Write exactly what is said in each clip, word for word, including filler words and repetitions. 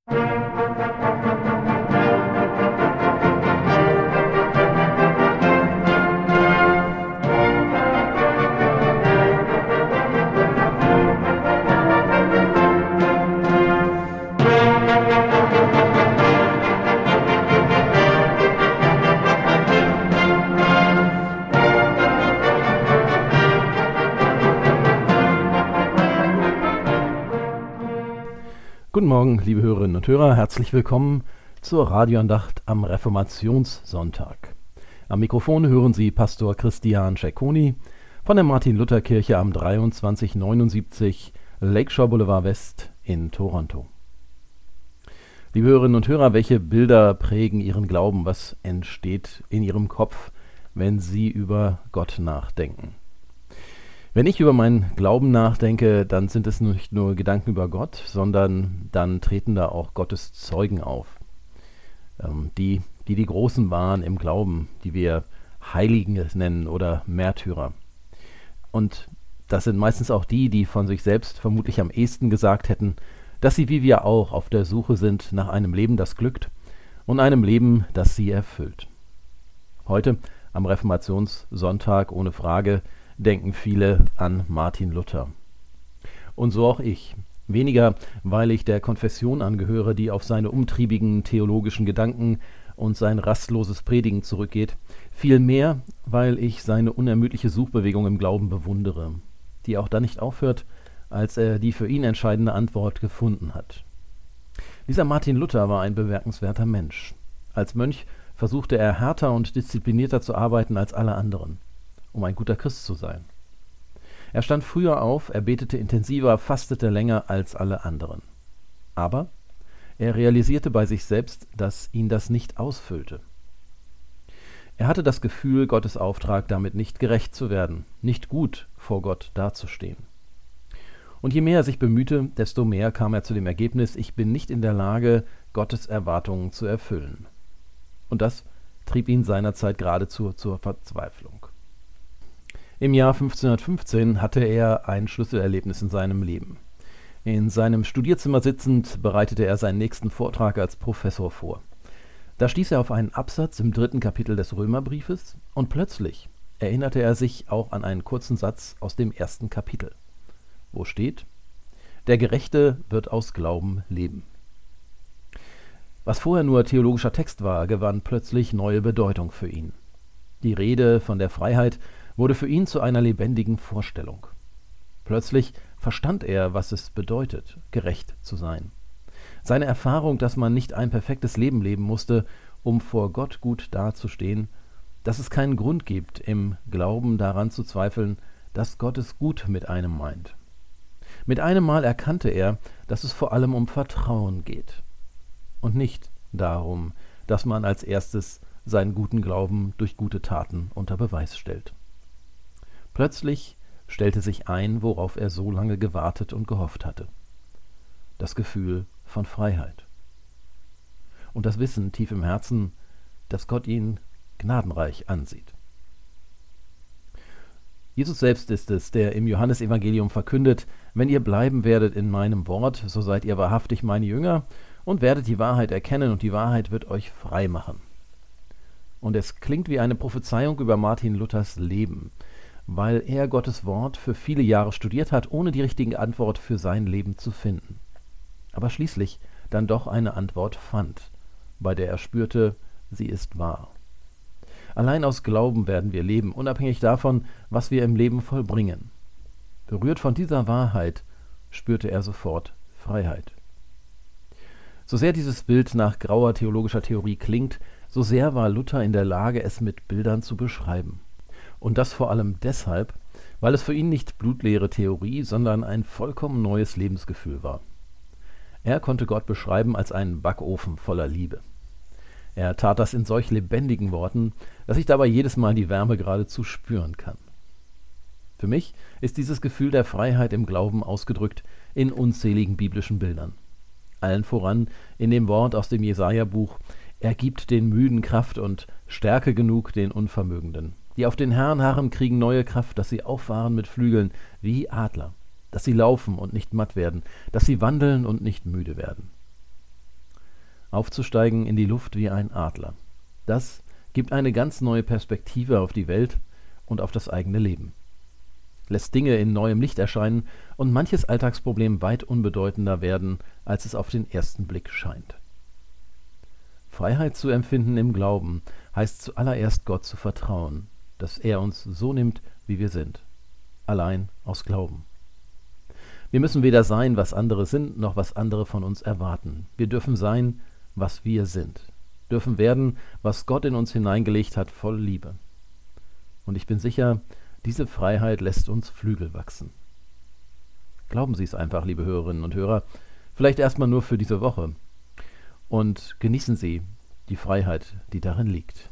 Guten Morgen, liebe Hörerinnen und Hörer, herzlich willkommen zur Radioandacht am Reformationssonntag. Am Mikrofon hören Sie Pastor Christian Cecconi von der Martin-Luther-Kirche am dreiundzwanzig neunundsiebzig Lakeshore Boulevard West in Toronto. Liebe Hörerinnen und Hörer, welche Bilder prägen Ihren Glauben? Was entsteht in Ihrem Kopf, wenn Sie über Gott nachdenken? Wenn ich über meinen Glauben nachdenke, dann sind es nicht nur Gedanken über Gott, sondern dann treten da auch Gottes Zeugen auf. Ähm, die, die die Großen waren im Glauben, die wir Heiligen nennen oder Märtyrer. Und das sind meistens auch die, die von sich selbst vermutlich am ehesten gesagt hätten, dass sie wie wir auch auf der Suche sind nach einem Leben, das glückt und einem Leben, das sie erfüllt. Heute, am Reformationssonntag, ohne Frage, denken viele an Martin Luther. Und so auch ich. Weniger, weil ich der Konfession angehöre, die auf seine umtriebigen theologischen Gedanken und sein rastloses Predigen zurückgeht, vielmehr, weil ich seine unermüdliche Suchbewegung im Glauben bewundere, die auch dann nicht aufhört, als er die für ihn entscheidende Antwort gefunden hat. Dieser Martin Luther war ein bemerkenswerter Mensch. Als Mönch versuchte er härter und disziplinierter zu arbeiten als alle anderen, um ein guter Christ zu sein. Er stand früher auf, er betete intensiver, fastete länger als alle anderen. Aber er realisierte bei sich selbst, dass ihn das nicht ausfüllte. Er hatte das Gefühl, Gottes Auftrag damit nicht gerecht zu werden, nicht gut vor Gott dazustehen. Und je mehr er sich bemühte, desto mehr kam er zu dem Ergebnis, ich bin nicht in der Lage, Gottes Erwartungen zu erfüllen. Und das trieb ihn seinerzeit geradezu zur Verzweiflung. Im Jahr fünfzehnhundertfünfzehn hatte er ein Schlüsselerlebnis in seinem Leben. In seinem Studierzimmer sitzend bereitete er seinen nächsten Vortrag als Professor vor. Da stieß er auf einen Absatz im dritten Kapitel des Römerbriefes und plötzlich erinnerte er sich auch an einen kurzen Satz aus dem ersten Kapitel, wo steht: Der Gerechte wird aus Glauben leben. Was vorher nur theologischer Text war, gewann plötzlich neue Bedeutung für ihn. Die Rede von der Freiheit wurde für ihn zu einer lebendigen Vorstellung. Plötzlich verstand er, was es bedeutet, gerecht zu sein. Seine Erfahrung, dass man nicht ein perfektes Leben leben musste, um vor Gott gut dazustehen, dass es keinen Grund gibt, im Glauben daran zu zweifeln, dass Gott es gut mit einem meint. Mit einem Mal erkannte er, dass es vor allem um Vertrauen geht und nicht darum, dass man als erstes seinen guten Glauben durch gute Taten unter Beweis stellt. Plötzlich stellte sich ein, worauf er so lange gewartet und gehofft hatte: das Gefühl von Freiheit. Und das Wissen tief im Herzen, dass Gott ihn gnadenreich ansieht. Jesus selbst ist es, der im Johannesevangelium verkündet: Wenn ihr bleiben werdet in meinem Wort, so seid ihr wahrhaftig meine Jünger und werdet die Wahrheit erkennen, und die Wahrheit wird euch frei machen. Und es klingt wie eine Prophezeiung über Martin Luthers Leben, weil er Gottes Wort für viele Jahre studiert hat, ohne die richtige Antwort für sein Leben zu finden. Aber schließlich dann doch eine Antwort fand, bei der er spürte, sie ist wahr. Allein aus Glauben werden wir leben, unabhängig davon, was wir im Leben vollbringen. Berührt von dieser Wahrheit spürte er sofort Freiheit. So sehr dieses Bild nach grauer theologischer Theorie klingt, so sehr war Luther in der Lage, es mit Bildern zu beschreiben. Und das vor allem deshalb, weil es für ihn nicht blutleere Theorie, sondern ein vollkommen neues Lebensgefühl war. Er konnte Gott beschreiben als einen Backofen voller Liebe. Er tat das in solch lebendigen Worten, dass ich dabei jedes Mal die Wärme geradezu spüren kann. Für mich ist dieses Gefühl der Freiheit im Glauben ausgedrückt in unzähligen biblischen Bildern. Allen voran in dem Wort aus dem Jesaja-Buch: Er gibt den Müden Kraft und Stärke genug den Unvermögenden. Die auf den Herrn harren, kriegen neue Kraft, dass sie auffahren mit Flügeln wie Adler, dass sie laufen und nicht matt werden, dass sie wandeln und nicht müde werden. aufzusteigen in die Luft wie ein Adler. Das gibt eine ganz neue Perspektive auf die Welt und auf das eigene Leben. Lässt Dinge in neuem Licht erscheinen und manches Alltagsproblem weit unbedeutender werden, als es auf den ersten Blick scheint. Freiheit zu empfinden im Glauben heißt zuallererst Gott zu vertrauen, dass er uns so nimmt, wie wir sind. Allein aus Glauben. Wir müssen weder sein, was andere sind, noch was andere von uns erwarten. Wir dürfen sein, was wir sind. Dürfen werden, was Gott in uns hineingelegt hat, voll Liebe. Und ich bin sicher, diese Freiheit lässt uns Flügel wachsen. Glauben Sie es einfach, liebe Hörerinnen und Hörer, vielleicht erstmal nur für diese Woche. Und genießen Sie die Freiheit, die darin liegt.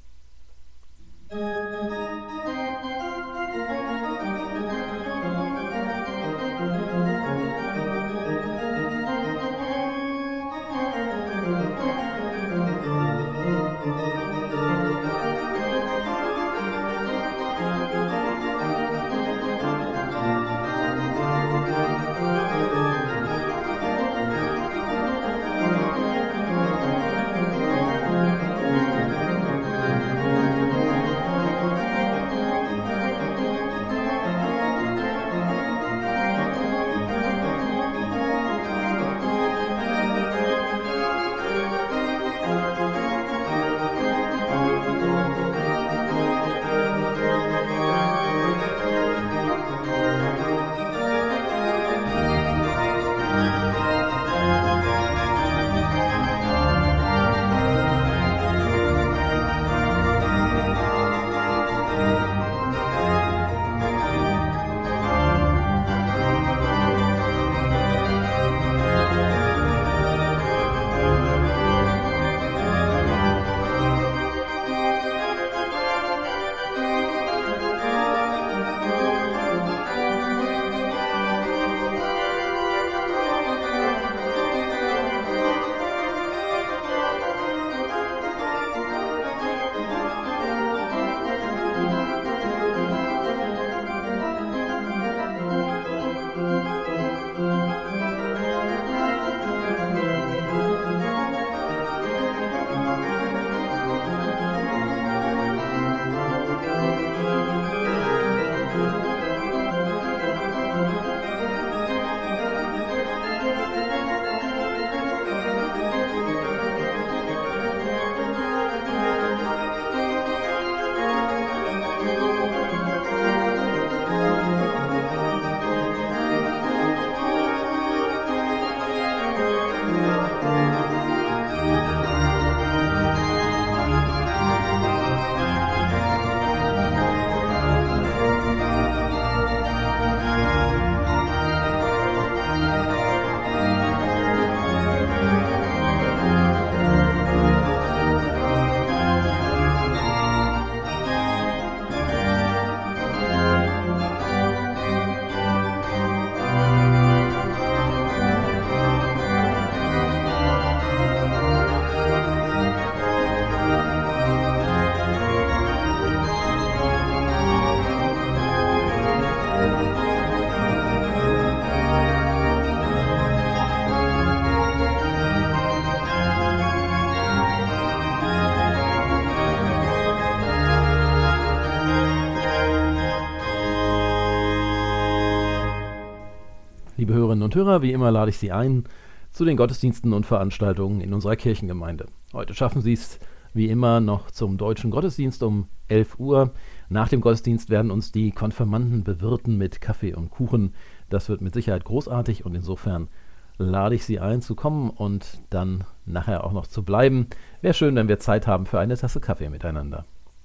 Liebe Hörerinnen und Hörer, wie immer lade ich Sie ein zu den Gottesdiensten und Veranstaltungen in unserer Kirchengemeinde. Heute schaffen Sie es wie immer noch zum deutschen Gottesdienst um elf Uhr. Nach dem Gottesdienst werden uns die Konfirmanden bewirten mit Kaffee und Kuchen. Das wird mit Sicherheit großartig und insofern lade ich Sie ein zu kommen und dann nachher auch noch zu bleiben. Wäre schön, wenn wir Zeit haben für eine Tasse Kaffee miteinander.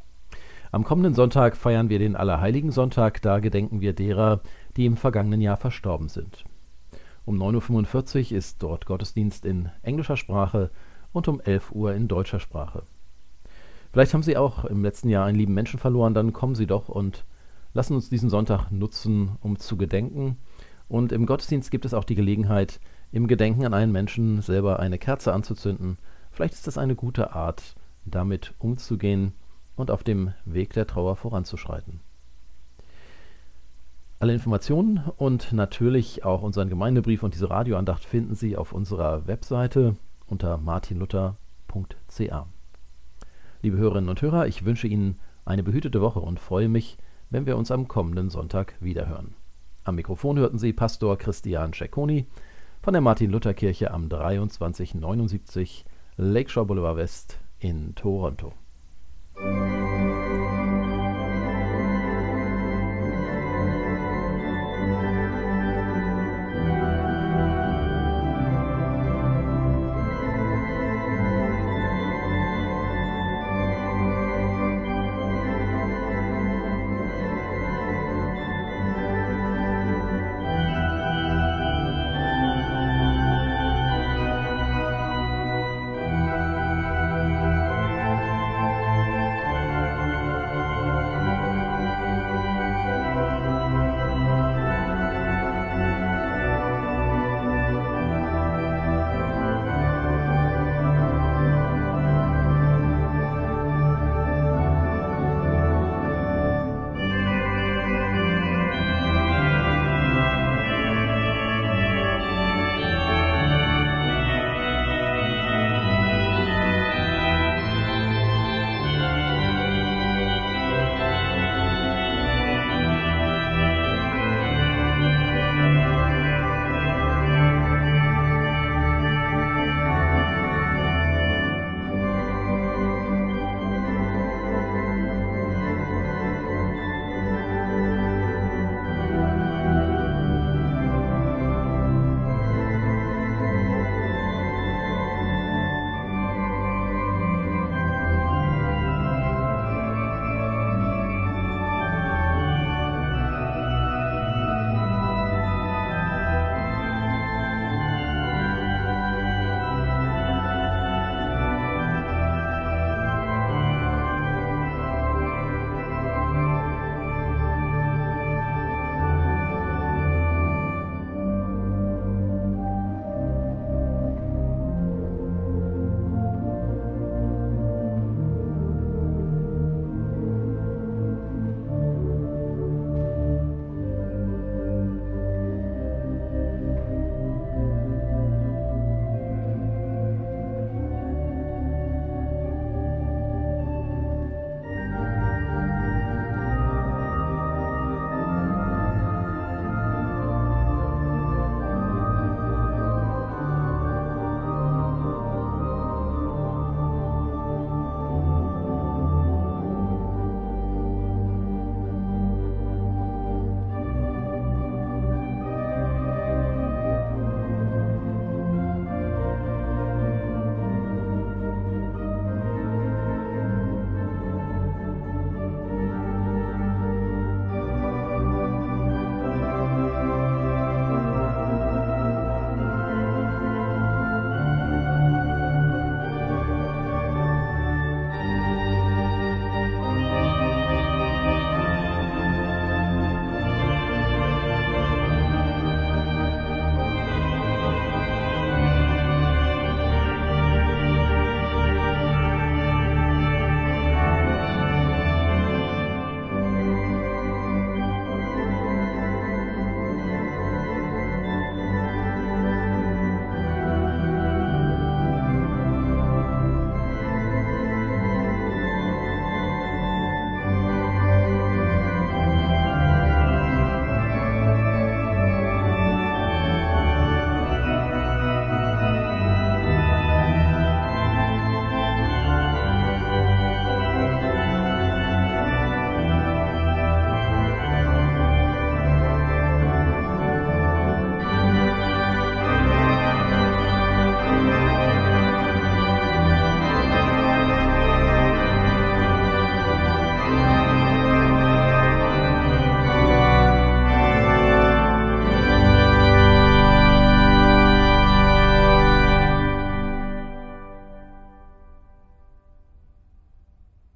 Am kommenden Sonntag feiern wir den Allerheiligen-Sonntag, da gedenken wir derer, die im vergangenen Jahr verstorben sind. Um neun Uhr fünfundvierzig ist dort Gottesdienst in englischer Sprache und um elf Uhr in deutscher Sprache. Vielleicht haben Sie auch im letzten Jahr einen lieben Menschen verloren, dann kommen Sie doch und lassen uns diesen Sonntag nutzen, um zu gedenken. Und im Gottesdienst gibt es auch die Gelegenheit, im Gedenken an einen Menschen selber eine Kerze anzuzünden. Vielleicht ist das eine gute Art, damit umzugehen und auf dem Weg der Trauer voranzuschreiten. Alle Informationen und natürlich auch unseren Gemeindebrief und diese Radioandacht finden Sie auf unserer Webseite unter martin luther punkt c a. Liebe Hörerinnen und Hörer, ich wünsche Ihnen eine behütete Woche und freue mich, wenn wir uns am kommenden Sonntag wiederhören. Am Mikrofon hörten Sie Pastor Christian Cecconi von der Martin-Luther-Kirche am dreiundzwanzig neunundsiebzig Lakeshore Boulevard West in Toronto.